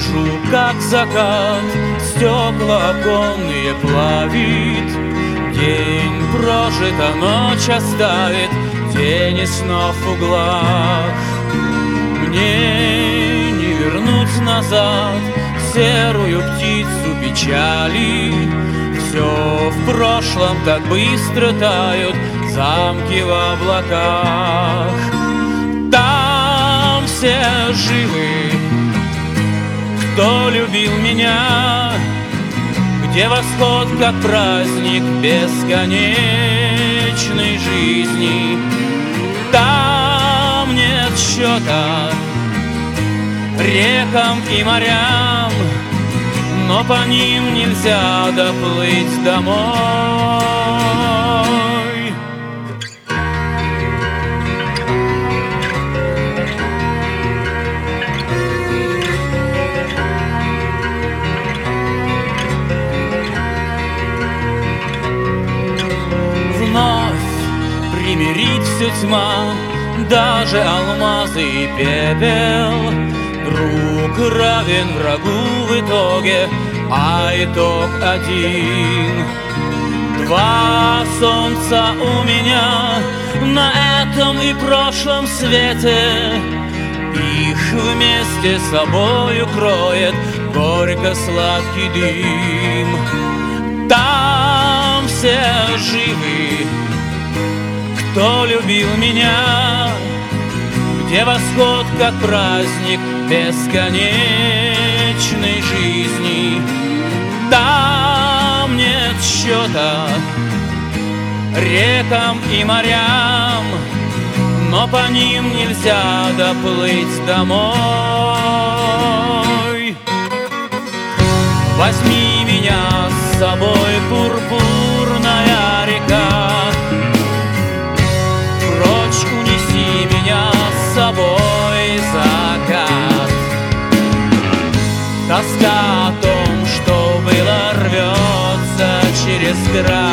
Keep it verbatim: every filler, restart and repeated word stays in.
Вижу, как закат стекла оконные плавит. День прожит, а ночь оставит тени снов в углах. Мне не вернуть назад серую птицу печали. Все в прошлом так быстро тают замки в облаках. Там все живы, кто любил меня, где восход как праздник бесконечной жизни. Там нет счета рекам и морям, но по ним нельзя доплыть домой. Примирить всю тьма, даже алмазы и пепел. Друг равен врагу в итоге, а итог один. Два солнца у меня на этом и прошлом свете. Их вместе с собою кроет горько-сладкий дым. Там все живы, кто любил меня, где восход как праздник бесконечной жизни. Там нет счета рекам и морям, но по ним нельзя доплыть домой. Возьми меня с собой, пурпурная река, унеси меня с собой, закат. Тоска о том, что было, рвется через край.